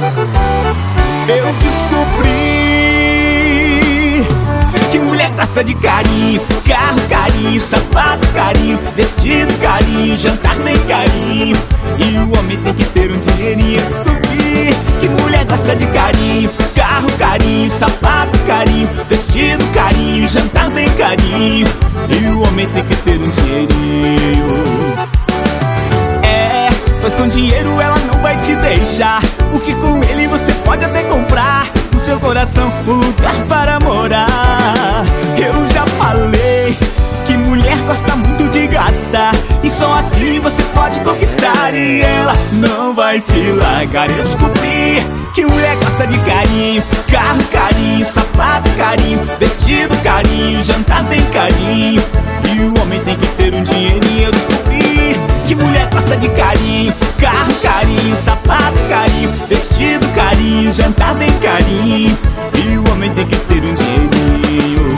Eu descobri que mulher gosta de carinho, carro carinho, sapato carinho, vestido carinho, jantar bem carinho. E o homem tem que ter um dinheirinho. Eu descobri que mulher gosta de carinho, carro carinho, sapato carinho, vestido carinho, jantar bem carinho. E o homem tem que ter um dinheirinho. Pois com dinheiro ela não vai te deixar, porque com ele você pode até comprar no seu coração um lugar para morar. Eu já falei que mulher gosta muito de gastar, e só assim você pode conquistar, e ela não vai te largar. Eu descobri que mulher gosta de carinho, carro carinho, sapato carinho, vestido carinho, jantar bem carinho. E o homem tem que ter um dinheirinho. Eu descobri que mulher gosta de carinho, carro carinho, sapato carinho, vestido carinho, jantar bem carinho. E o homem tem que ter um dinheirinho.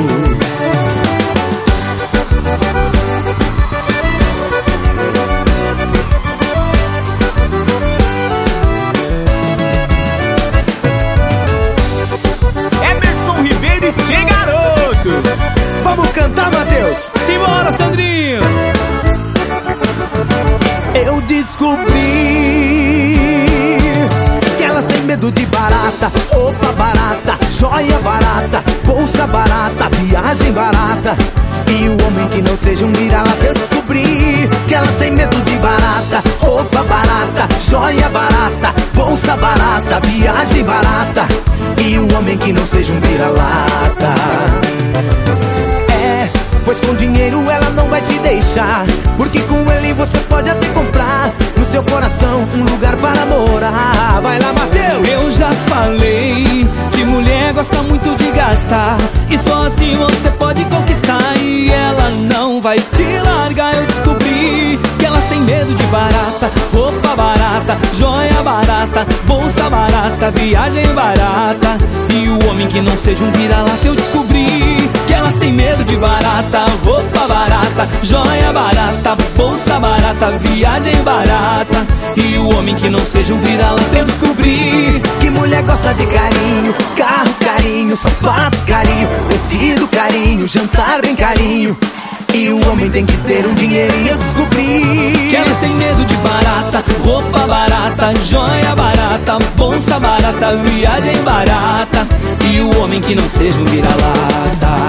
Emerson Ribeiro e Tchê Garotos. Vamos cantar, Matheus? Simbora, Sandrinho. Eu descobri que elas têm medo de barata, roupa barata, joia barata, bolsa barata, viagem barata. E o homem que não seja um vira-lata. Eu descobri que elas têm medo de barata, roupa barata, joia barata, bolsa barata, viagem barata. E o homem que não seja um vira-lata. Pois com dinheiro ela não vai te deixar, porque com ele você pode até comprar no seu coração um lugar para morar. Vai lá, Matheus! Eu já falei que mulher gosta muito de gastar, e só assim você pode conquistar, e ela não vai te largar. Eu descobri que elas têm medo de barata, roupa barata, joia barata, bolsa barata, viagem barata. E o homem que não seja um vira-lata. Eu descobri que elas têm medo de barata, roupa barata, joia barata, bolsa barata, viagem barata. E o homem que não seja um vira-lata. Eu descobri que mulher gosta de carinho, carro carinho, sapato carinho, vestido carinho, jantar bem carinho. E o homem tem que ter um dinheirinho. Eu descobri que elas têm medo de barata, roupa barata, joia barata, bolsa barata, viagem barata. E o homem que não seja um vira-lata.